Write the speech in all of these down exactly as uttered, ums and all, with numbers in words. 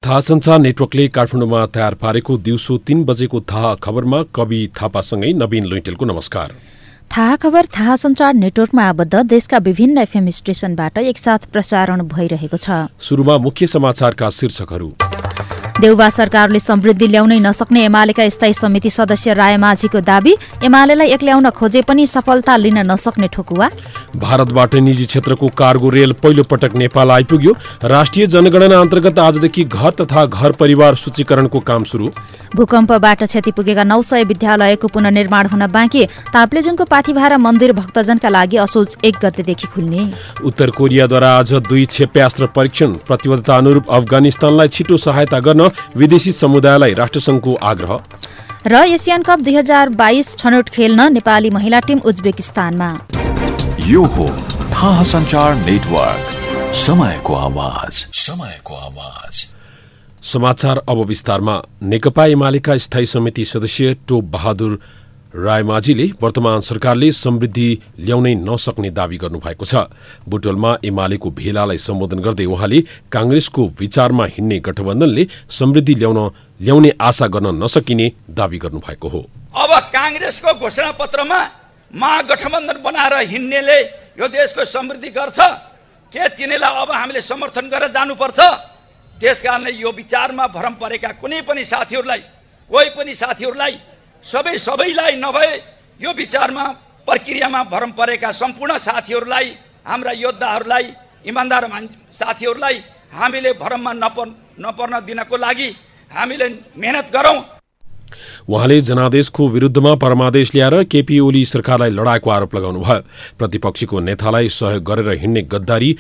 थाहा सञ्चार नेटवर्कले काठमाडौँमा तयार पारेको दिउँसो तीन बजेको थाहा खबरमा कवि थापासँगै नवीन लुइटेलको नमस्कार। थाहा खबर थाहा सञ्चार नेटवर्कमा आबद्ध देशका विभिन्न एफएम स्टेशनबाट एकसाथ प्रसारण भइरहेको छ। सुरुमा मुख्य समाचारका शीर्षकहरू। देउबा सरकारले समृद्धि ल्याउनै नसक्ने एमालेका स्थायी समिति सदस्य रायमाझीको दाबी। एमालेलाई एक्ल्याउन खोजे पनि सफलता लिन नसक्ने ठोकुवा। भारतबाट निजी क्षेत्रको कार्गो रेल पहिलो पटक नेपाल आइपुग्यो। राष्ट्रिय जनगणना अन्तर्गत आजदेखि घर तथा घर परिवार सूचीकरणको काम सुरु। भूकम्पबाट क्षति पुगेका नौ सय विद्यालयको पुनर्निर्माण हुन बाँकी। ताप्लेजुङको पाथिभारा मन्दिर भक्तजनका लागि असोज एक गतेदेखि खुल्ने। उत्तर कोरियाद्वारा आज दुई क्षेप्यास्त्र परीक्षण। प्रतिबद्धता अनुरूप अफगानिस्तानलाई छिटो सहायता गर्न विदेशी समुदायलाई राष्ट्रसङ्घको आग्रह। र एसियन कप दुई हजार बाइस छनौट खेल्न नेपाली महिला टिम उज्बेकिस्तानमा। यो हो थाहा सञ्चार नेटवर्क, समयको आवाज, समयको आवाज। समाचार अब विस्तारमा। नेकपा एमालेका स्थायी समिति सदस्य टोप बहादुर रायमाझीले वर्तमान सरकारले समृद्धि ल्याउनै नसक्ने दावी गर्नुभएको छ। बुटवलमा एमालेको भेलालाई सम्बोधन गर्दै उहाँले कांग्रेसको विचारमा हिँड्ने गठबन्धनले समृद्धि ल्याउन ल्याउने आशा गर्न नसकिने दावी गर्नुभएको हो। अब कांग्रेसको घोषणा पत्रमा महागठबन्धन बनाएर हिँड्नेले यो देशको समृद्धि गर्छ के तिनीलाई अब हामीले समर्थन गरेर जानुपर्छ? त्यसकारणले यो विचारमा भरम परेका कुनै पनि साथीहरूलाई कोही पनि साथीहरूलाई सबै सबैलाई नभए यो विचारमा प्रक्रियामा भरम परेका सम्पूर्ण साथीहरूलाई हाम्रा योद्धाहरूलाई इमान्दार साथीहरूलाई हामीले भरममा नपर्न नपर्न दिनको लागि हामीले मेहनत गरौँ। उहाँले जनादेशको विरुद्धमा परमादेश ल्याएर केपी ओली सरकारलाई लडाएको आरोप लगाउनुभयो। प्रतिपक्षीको नेतालाई सहयोग गरेर हिँड्ने गद्दारी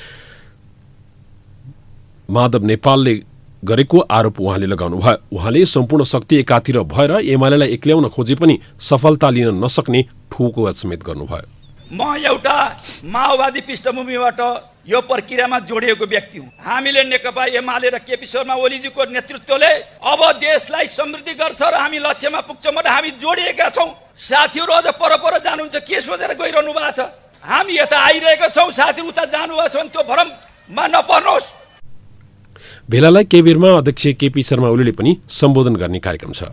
माधव नेपालले गरेको आरोप उहाँले लगाउनुभयो। उहाँले सम्पूर्ण शक्ति एकातिर भएर एमालेलाई एक्ल्याउन खोजे पनि सफलता लिन नसक्ने ठोकुवा समेत गर्नुभयो। म एउटा माओवादी पृष्ठभूमिबाट यो प्रक्रियामा जोडिएको व्यक्ति हुँ। हामीले नेकपा एमाले र केपी शर्मा ओलीजीको नेतृत्वले अब देशलाई समृद्धि गर्छ र हामी लक्ष्यमा पुग्छौँ भनेर हामी जोडिएका छौँ। साथीहरू अझ पर पर जानुहुन्छ के सोचेर गइरहनु भएको छ? हामी यता आइरहेका छौँ, साथीहरू उता जानुभएको छ भने त्यो भरममा नपर्नुहोस्। भेलालाई केबीरमा अध्यक्ष केपी शर्मा ओलीले पनि सम्बोधन गर्ने कार्यक्रम छ।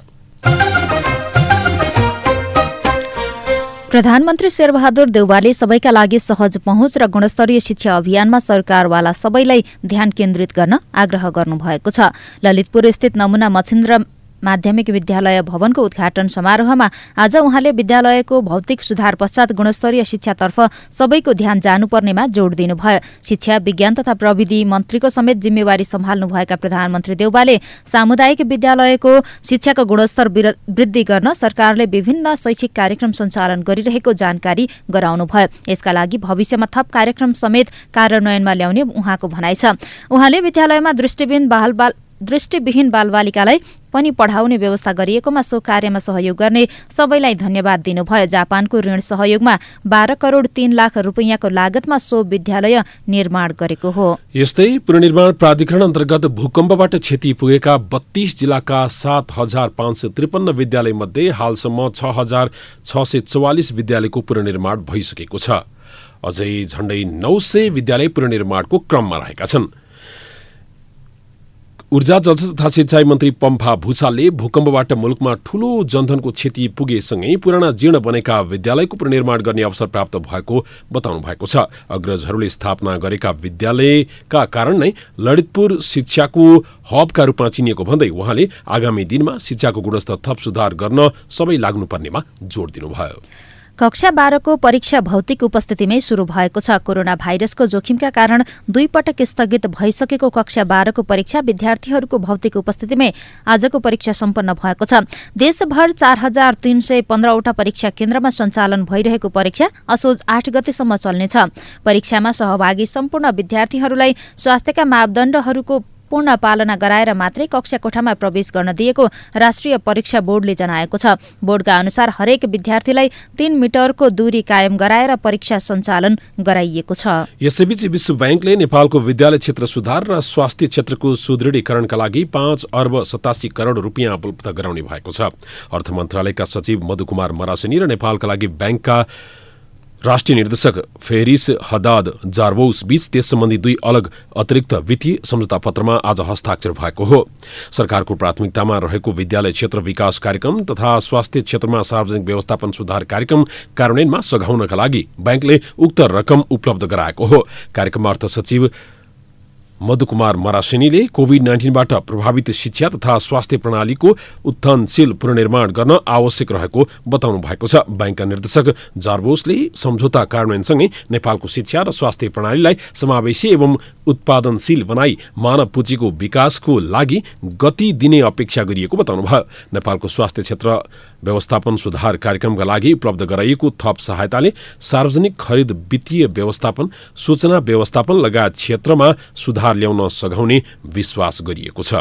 प्रधानमन्त्री शेरबहादुर देउवाले सबैका लागि सहज पहुँच र गुणस्तरीय शिक्षा अभियानमा सरकारवाला सबैलाई ध्यान केन्द्रित गर्न आग्रह गर्नुभएको छ। ललितपुर स्थित नमुना मछिन्द्र माध्यमिक विद्यालय भवनको उद्घाटन समारोहमा आज उहाँले विद्यालयको भौतिक सुधार पश्चात गुणस्तरीय शिक्षातर्फ सबैको ध्यान जानुपर्नेमा जोड़ दिनुभयो। शिक्षा विज्ञान तथा प्रविधि मन्त्रीको समेत जिम्मेवारी सम्हाल्नुभएका प्रधानमन्त्री देउवाले सामुदायिक विद्यालयको शिक्षाको गुणस्तर वृद्धि गर्न सरकारले विभिन्न शैक्षिक कार्यक्रम सञ्चालन गरिरहेको जानकारी गराउनुभयो। यसका लागि भविष्यमा थप कार्यक्रम समेत कार्यान्वयनमा ल्याउने उहाँको भनाइ छ। उहाँले विद्यालयमा दृष्टिविहीन बाल बाल दृष्टिविहीन बालबालिकालाई पनि पढाउने व्यवस्था गरिएकोमा सो कार्यमा सहयोग गर्ने सबैलाई धन्यवाद दिनुभयो। जापानको ऋण सहयोगमा बाह्र करोड़ तीन लाख रुपियाँको लागतमा सो विद्यालय निर्माण गरेको हो। यस्तै पुनर्निर्माण प्राधिकरण अन्तर्गत भूकम्पबाट क्षति पुगेका बत्तीस जिल्लाका सात हजार पाँच सय त्रिपन्न विद्यालय मध्ये हालसम्म छ हजार छ सय चौवालिस विद्यालयको पुनर्निर्माण भइसकेको छ। अझै झण्डै नौ सय विद्यालय पुनर्निर्माणको क्रममा रहेका छन्। ऊर्जा जल तथा सिंचाई मन्त्री पम्फा भूषालले भूकम्पबाट मुलुकमा ठूलो जनधनको क्षति पुगेसँगै पुराना जीर्ण बनेका विद्यालयको पुनर्निर्माण गर्ने अवसर प्राप्त भएको बताउनु भएको छ। अग्रजहरूले स्थापना गरेका विद्यालयका कारण नै ललितपुर शिक्षाको हबका रूपमा चिनिएको भन्दै उहाँले आगामी दिनमा शिक्षाको गुणस्तर थप सुधार गर्न सबै लाग्नुपर्नेमा जोड़ दिनुभयो। कक्षा बाह्रको परीक्षा भौतिक उपस्थितिमै शुरू भएको छ। कोरोना भाइरसको जोखिमका कारण दुई पटक स्थगित भइसकेको कक्षा बाह्रको परीक्षा विद्यार्थीहरूको भौतिक उपस्थितिमै आजको परीक्षा सम्पन्न भएको छ। देशभर चार हजार तीन सय पन्ध्रवटा परीक्षा केन्द्रमा सञ्चालन भइरहेको परीक्षा असोज आठ गतेसम्म चल्नेछ। परीक्षामा सहभागी सम्पूर्ण विद्यार्थीहरूलाई स्वास्थ्यका मापदण्डहरूको पूर्ण पालना गराएर मात्रै कक्षा कोठामा प्रवेश गर्न दिएको राष्ट्रिय परीक्षा बोर्डले जनाएको छ। बोर्डका अनुसार हरेक विद्यार्थीलाई तीन मिटरको दूरी कायम गराएर परीक्षा सञ्चालन गराइएको छ। यसैबीच विश्व बैंकले नेपालको विद्यालय क्षेत्र सुधार र स्वास्थ्य क्षेत्रको सुदृढीकरणका लागि पाँच अर्ब सतासी करोड़ रुपियाँ उपलब्ध गराउने भएको छ। अर्थ मन्त्रालयका सचिव मधुकुमार मरासिनी र नेपालका लागि बैंकका राष्ट्रिय निर्देशक फेरिस हदाद जार्बोस बीच त्यस सम्बन्धी दुई अलग अतिरिक्त वित्तीय सम्झौता पत्रमा आज हस्ताक्षर भएको हो। सरकारको प्राथमिकतामा रहेको विद्यालय क्षेत्र विकास कार्यक्रम तथा स्वास्थ्य क्षेत्रमा सार्वजनिक व्यवस्थापन सुधार कार्यक्रम कार्यान्वयनमा सघाउनका लागि बैंकले उक्त रकम उपलब्ध गराएको हो। कार्यक्रममा अर्थ सचिव मधुकुमार मरासिनीले कोभिड नाइन्टिनबाट प्रभावित शिक्षा तथा स्वास्थ्य प्रणालीको उत्थानशील पुनर्निर्माण गर्न आवश्यक रहेको बताउनु भएको छ। बैंकका निर्देशक जार्बोसले सम्झौता कार्यान्वयनसँगै नेपालको शिक्षा र स्वास्थ्य प्रणालीलाई समावेशी एवं उत्पादनशील बनाई मानव पुँजीको विकासको लागि गति दिने अपेक्षा गरिएको बताउनुभयो। नेपालको स्वास्थ्य क्षेत्र व्यवस्थापन सुधार कार्यक्रमका लागि उपलब्ध गराइएको थप सहायताले सार्वजनिक खरिद, वित्तीय व्यवस्थापन, सूचना व्यवस्थापन लगायत क्षेत्रमा सुधार ल्याउन सघाउने विश्वास गरिएको छ।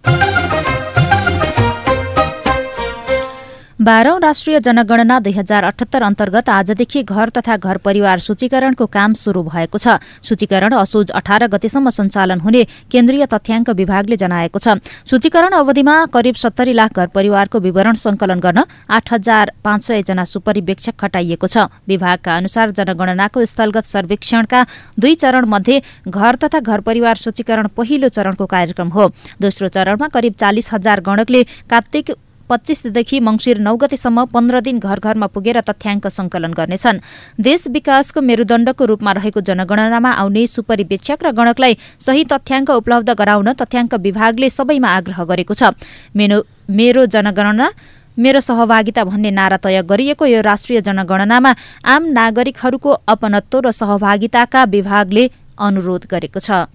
बाह्रौं राष्ट्रिय जनगणना दुई हजार अठहत्तर अन्तर्गत आजदेखि घर तथा घर परिवार सूचीकरणको काम शुरू भएको छ। सूचीकरण असोज अठार गतेसम्म सञ्चालन हुने केन्द्रीय तथ्याङ्क विभागले जनाएको छ। सूचीकरण अवधिमा करिब सत्तरी लाख घर परिवारको विवरण संकलन गर्न आठ हजार पाँच सय जना सुपरिवेक्षक खटाइएको छ। विभागका अनुसार जनगणनाको स्थलगत सर्वेक्षणका दुई चरण मध्ये घर तथा घर परिवार सूचीकरण पहिलो चरणको कार्यक्रम हो। दोस्रो चरणमा करिब चालिस हजार गणकले कार्तिक पच्चीसदेखि मंगिर नौ गतेसम्म पन्ध्र दिन घर घरमा पुगेर तथ्याङ्क संकलन गर्नेछन्। देश विकासको मेरुदण्डको रूपमा रहेको जनगणनामा आउने सुपरिवेक्षक र गणकलाई सही तथ्याङ्क उपलब्ध गराउन तथ्याङ्क विभागले सबैमा आग्रह गरेको छ। मेरो मेरो जनगणना मेरो सहभागिता भन्ने नारा तय गरिएको यो राष्ट्रिय जनगणनामा आम नागरिकहरूको अपनत्व र सहभागिताका विभागले अनुरोध गरेको छ।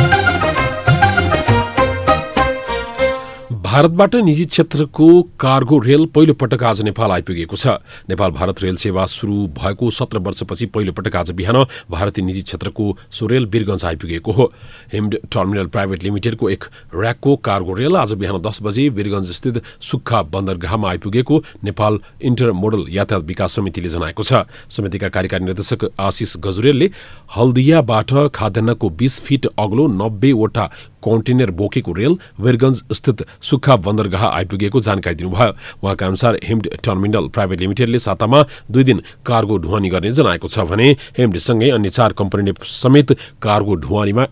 भारतबाट निजी क्षेत्रको कार्गो रेल पहिलो पटक आज नेपाल आइपुगेको छ। नेपाल भारत रेल सेवा सुरु भएको सत्र वर्षपछि पहिलो पटक आज बिहान भारतीय निजी क्षेत्रको सो रेल वीरगञ्ज आइपुगेको हो। हिम्ड टर्मिनल प्राइभेट लिमिटेडको एक र्याकको कार्गो रेल आज बिहान दस बजे वीरगञ्ज स्थित सुक्खा बन्दरगाहमा आइपुगेको नेपाल इन्टर मोडल यातायात विकास समितिले जनाएको छ। समितिका कार्यकारी निर्देशक आशिष गजुरेलले हल्दियाबाट खाद्यान्नको बीस फिट अग्लो नब्बेवटा कन्टेनर बोकेको रेल वीरगञ्ज स्थित सुक्खा बन्दरगाह आइपुगेको जानकारी दिनुभयो। उहाँका अनुसार हिम्ड टर्मिनल प्राइभेट लिमिटेडले सातामा दुई दिन कार्गो ढुवानी गर्ने जनाएको छ भने हिम्डसँगै अन्य चार कम्पनीले समेत कार्गो ढुवानीमा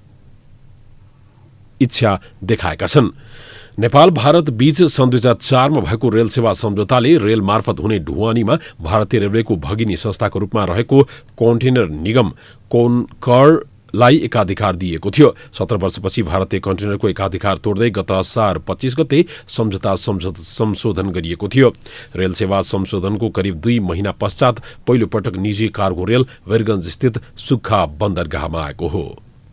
इच्छा देखाएका छन्। नेपाल भारत बीच सन् दुई हजार चारमा भएको रेल सेवा सम्झौताले रेल मार्फत हुने ढुवानीमा भारतीय रेलवेको भगिनी संस्थाको रूपमा रहेको कन्टेनर निगम कोनकर लाई एकाधिकार दिएको थियो। सत्र वर्षपछि भारतीय कन्टेनरको एकाधिकार तोड्दै गत असार पच्चीस गते सम्झौता संशोधन गरिएको थियो। रेल सेवा संशोधनको करिब दुई महिना पश्चात पहिलो पटक निजी कार्गो रेल वीरगञ्ज स्थित सुक्खा बन्दरगाहमा आएको हो।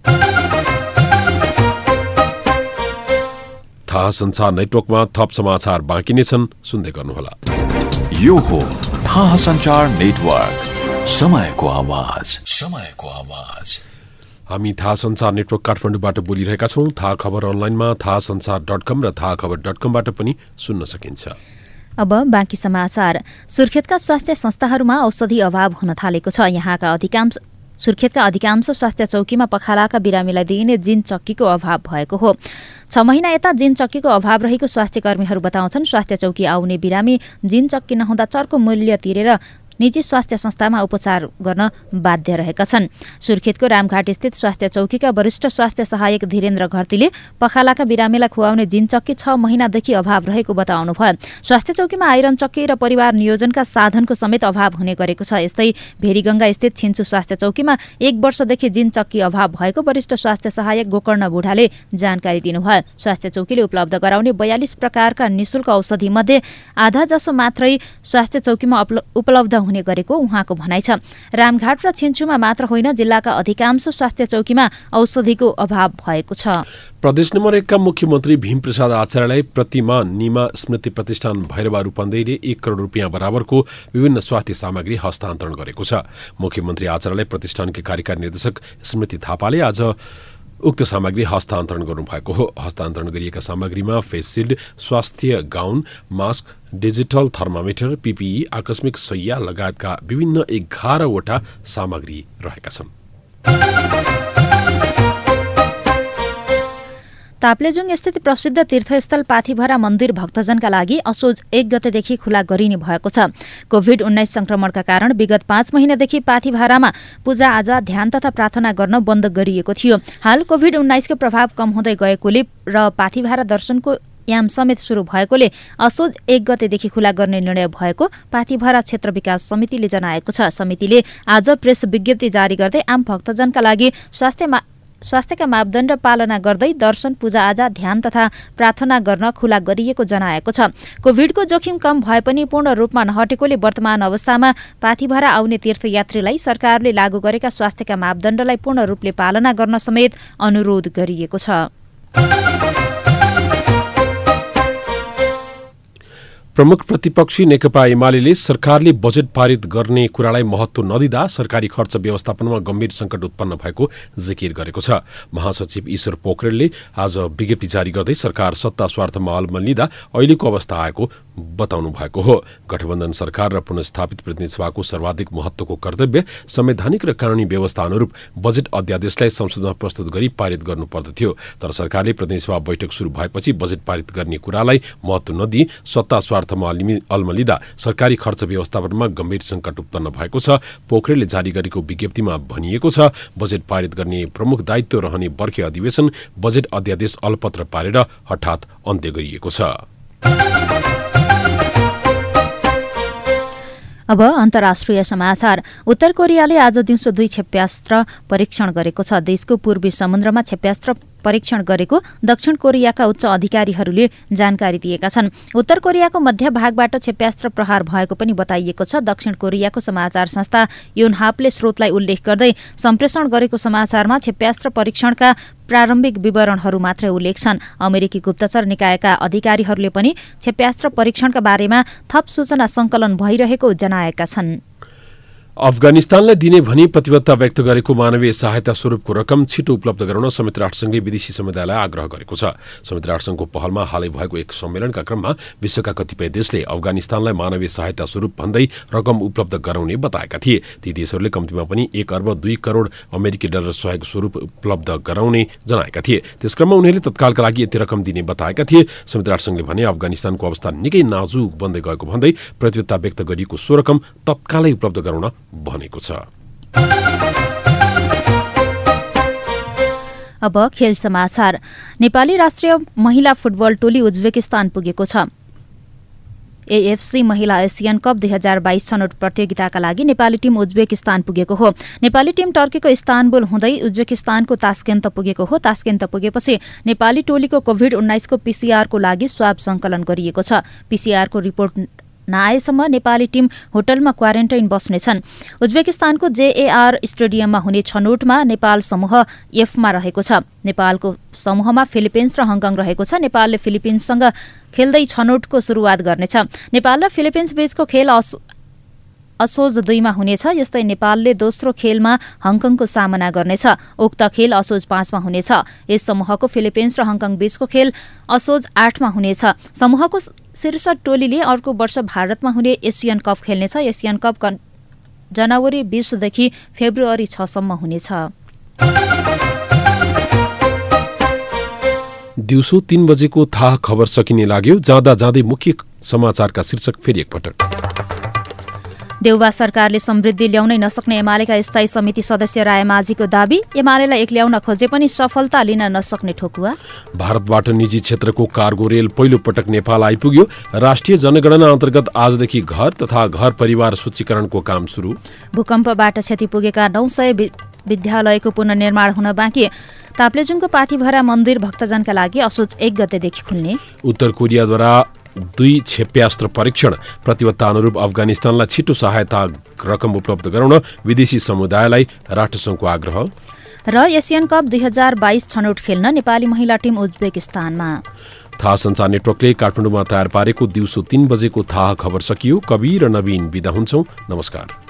थाहा संचार नेटवर्कमा थप समाचार बाँकी नै छन्, सुन्दै गर्नुहोला। यो हो थाहा संचार नेटवर्क, समयको आवाज, समयको आवाज। हामी थाहा संचार नेटवर्क काठमाडौँबाट बोलिरहेका छौं। थाहा खबर अनलाइनमा थाहा संचार डट कम र थाहा खबर डट कमबाट पनि सुन्न सकिन्छ। अब बाँकी समाचार। सुर्खेतका स्वास्थ्य संस्थाहरूमा औषधि अभाव हुन थालेको छ। यहाँका अधिकांश सुर्खेतका अधिकांश स्वास्थ्य चौकीमा पखालाका बिरामीलाई दिइने जिन चक्कीको अभाव भएको हो। छ महिना यता जिन चक्कीको अभाव रहेको स्वास्थ्य कर्मीहरू बताउँछन्। स्वास्थ्य चौकी आउने बिरामी जिन चक्की नहुँदा चर्को मूल्य तिरेर निजी स्वास्थ्य संस्थामा उपचार गर्न बाध्य रहेका छन्। सुर्खेतको रामघाट स्थित स्वास्थ्य चौकीका वरिष्ठ स्वास्थ्य सहायक धीरेन्द्र घरतीले पखालाका बिरामीलाई खुवाउने जिन चक्की छ महिनादेखि अभाव रहेको बताउनुभयो। स्वास्थ्य चौकीमा आइरन चक्की र परिवार नियोजनका साधनको समेत अभाव हुने गरेको छ। यस्तै भेरीगंगा स्थित छिन्चु स्वास्थ्य चौकीमा एक वर्षदेखि जिन चक्की अभाव भएको वरिष्ठ स्वास्थ्य सहायक गोकर्ण बुढाले जानकारी दिनुभयो। स्वास्थ्य चौकीले उपलब्ध गराउने बयालिस प्रकारका निशुल्क औषधि मध्ये आधा जसो मात्रै स्वास्थ्य चौकीमा उपलब्ध हुने गरेको उहाँको भनाइ छ। रामघाट र छिन्चुमा मात्र होइन, जिल्लाका अधिकांश स्वास्थ्य चौकीमा औषधिको अभाव भएको छ। प्रदेश नम्बर एकका मुख्यमन्त्री भीमप्रसाद आचार्यलाई प्रतिमा निमा स्मृति प्रतिष्ठान भैरवा रूपन्देहीले एक करोड रुपियाँ बराबरको विभिन्न स्वास्थ्य सामग्री हस्तान्तरण गरेको छ। मुख्यमन्त्री आचार्यलाई प्रतिष्ठानकी कार्यकारी निर्देशक स्मृति थापाले आज उक्त सामग्री हस्तान्तरण गर्नुभएको हो। हस्तान्तरण गरिएका सामग्रीमा फेस सिल्ड, स्वास्थ्य gown, mask, digital thermometer, PPE, आकस्मिक सय्या लगायतका विभिन्न एघारवटा सामग्री रहेका छन्। ताप्लेजुङ स्थित प्रसिद्ध तीर्थस्थल पाथिभरा मन्दिर भक्तजनका लागि असोज एक गतेदेखि खुला गरिने भएको छ। कोभिड उन्नाइस संक्रमणका कारण विगत पाँच महिनादेखि पाथिभरामा पूजाआजा, ध्यान तथा प्रार्थना गर्न बन्द गरिएको थियो। हाल कोभिड उन्नाइसको प्रभाव कम हुँदै गएकोले र पाथिभरा दर्शनको याम समेत शुरू भएकोले असोज एक गतेदेखि खुला गर्ने निर्णय भएको पाथिभरा क्षेत्र विकास समितिले जनाएको छ। समितिले आज प्रेस विज्ञप्ति जारी गर्दै आम भक्तजनका लागि स्वास्थ्य स्वास्थ्यका मापदण्ड पालना गर्दै दर्शन, पूजाआजा, ध्यान तथा प्रार्थना गर्न खुला गरिएको जनाएको छ। कोभिडको जोखिम कम भए पनि पूर्ण रूपमा नहटेकोले वर्तमान अवस्थामा पाथिभरा आउने तीर्थयात्रीलाई सरकारले लागू गरेका स्वास्थ्यका मापदण्डलाई पूर्ण रूपले पालना गर्न समेत अनुरोध गरिएको छ। प्रमुख प्रतिपक्षी नेकपा एमाले सरकारले बजेट पारित गर्ने कुरालाई महत्त्व नदिँदा सरकारी खर्च व्यवस्थापनमा गम्भीर संकट उत्पन्न भएको जिकिर गरेको छ। महासचिव ईश्वर पोखरेलले आज विज्ञप्ति जारी गर्दै सरकार सत्ता स्वार्थमा अल्मलिँदा अहिलेको अवस्था आएको बताउनु भएको हो। गठबन्धन सरकार र पुनर्स्थापित प्रतिनिधि सभाको सर्वाधिक महत्त्वको कर्तव्य संवैधानिक र कानूनी व्यवस्था अनुरूप बजेट अध्यादेशलाई संसदमा प्रस्तुत गरी पारित गर्नुपर्दथ्यो। तर सरकारले प्रतिनिधि सभा बैठक शुरू भएपछि बजेट पारित गर्ने कुरालाई महत्त्व नदिई सत्ता स्वार्थमा अल्मलिँदा सरकारी खर्च व्यवस्थापनमा गम्भीर संकट उत्पन्न भएको छ। पोखरेलले जारी गरेको विज्ञप्तिमा भनिएको छ, बजेट पारित गर्ने प्रमुख दायित्व रहने बर्खे अधिवेशन बजेट अध्यादेश अलपत्र पारेर हठात अन्त्य गरिएको छ। अब अन्तर्राष्ट्रिय समाचार। उत्तर कोरियाले आज दिउँसो दुई क्षेप्यास्त्र परीक्षण गरेको छ। देशको पूर्वी समुद्रमा क्षेप्यास्त्र परीक्षण गरेको दक्षिण कोरियाका उच्च अधिकारीहरूले जानकारी दिएका छन्। उत्तर कोरियाको मध्य भागबाट क्षेप्यास्त्र प्रहार भएको पनि बताइएको छ। दक्षिण कोरियाको समाचार संस्था योनहापले स्रोतलाई उल्लेख गर्दै सम्प्रेषण गरेको समाचारमा क्षेप्यास्त्र परीक्षणका प्रारम्भिक विवरणहरू मात्रै उल्लेख छन्। अमेरिकी गुप्तचर निकायका अधिकारीहरूले पनि क्षेप्यास्त्र परीक्षणका बारेमा थप सूचना संकलन भइरहेको जनाएका छन्। अफगानिस्तानलाई दिने भनी प्रतिबद्धता व्यक्त गरेको मानवीय सहायता स्वरूपको रकम छिटो उपलब्ध गराउन संयुक्त राष्ट्रसंघले विदेशी समुदायलाई आग्रह गरेको छ। संयुक्त राष्ट्रसंघको पहलमा हालै भएको एक सम्मेलनका क्रममा विश्वका कतिपय देशले अफगानिस्तानलाई मानवीय सहायता स्वरूप भन्दै रकम उपलब्ध गराउने बताएका थिए। ती देशहरूले कम्तीमा पनि एक अर्ब दुई करोड अमेरिकी डलर सहयोग स्वरूप उपलब्ध गराउने जनाएका थिए। त्यसक्रममा उनीहरूले तत्कालका लागि यति रकम दिने बताएका थिए। संयुक्त राष्ट्रसंघले भने अफगानिस्तानको अवस्था निकै नाजुक बन्दै गएको भन्दै प्रतिबद्धता व्यक्त गरिएको सो रकम तत्कालै उपलब्ध गराउन भनेको छ। अब खेल समाचार। नेपाली राष्ट्रिय महिला फुटबल टोली उज्बेकिस्तान पुगेको छ। एएफसी महिला एसियन कप दुई हजार बाइस छनौट प्रतियोगिताका लागि नेपाली टिम उज्बेकिस्तान पुगेको हो। नेपाली टिम टर्कीको इस्तानबुल हुँदै उज्बेकिस्तानको तास्केन्त पुगेको हो। तास्केन्त पुगेपछि नेपाली टोलीको कोभिड उन्नाइसको पीसीआरको लागि स्वाब संकलन गरिएको छ। पीसीआरको रिपोर्ट नआएसम्म नेपाली टिम होटलमा क्वारेन्टाइन बस्नेछन्। उज्बेकिस्तानको जेएआर स्टेडियममा हुने छनौटमा नेपाल समूह एफमा रहेको छ। नेपालको समूहमा फिलिपिन्स र हङकङ रहेको छ। नेपालले फिलिपिन्ससँग खेल्दै छनौटको सुरुवात गर्नेछ। नेपाल र फिलिपिन्स बीचको खेल असोज दुईमा हुनेछ। यस्तै नेपालले दोस्रो खेलमा हङकङको सामना गर्नेछ। उक्त खेल असोज पाँचमा हुनेछ। यस समूहको फिलिपिन्स र हङकङ बीचको खेल असोज आठमा हुनेछ। समूहको शीर्ष टोलीले अर्को वर्ष भारतमा हुने एसियन कप खेल्नेछ। एसियन कप जनवरी बीसदेखि फेब्रुअरी छसम्म हुनेछ। दिउँसो तीन बजेको थाहा खबर सकिने लाग्यो। जाँदा जाँदै मुख्य समाचारका शीर्षक फेरि एकपटक। देउबा सरकारले समृद्धि ल्याउनै नसक्ने एमालेका स्थायी समिति सदस्य रायमाझीको दाबी। एमालेलाई एक्ल्याउन खोजे पनि सफलता लिन नसक्ने ठोकुवा। भारतबाट निजी क्षेत्रको कार्गो रेल पहिलो पटक नेपाल आइपुग्यो। राष्ट्रिय जनगणना अन्तर्गत आजदेखि घर तथा घर परिवार सूचीकरणको काम सुरु। भूकम्पबाट क्षति पुगेका नौ सय विद्यालयको पुनर्निर्माण हुन बाँकी। ताप्लेजुङको पाथिभरा मन्दिर भक्तजनका लागि असोज एक गतेदेखि खुल्ने। उत्तर कोरियाद्वारा दुई क्षेप्यास्त्र परीक्षण। प्रतिबद्धता अनुरूप अफगानिस्तानलाई छिटो सहायता रकम उपलब्ध गराउन विदेशी समुदायलाई राष्ट्रसङ्घको आग्रह। र एसियन कप दुई हजार बाइस छनौट खेल्न नेपाली महिला टिम उज्बेकिस्तानमा। थाहा सञ्चार नेटवर्कले काठमाडौँमा तयार पारेको दिउँसो तीन बजेको थाहा खबर सकियो। कवि र नवीन बिदा हुन्छौं। नमस्कार।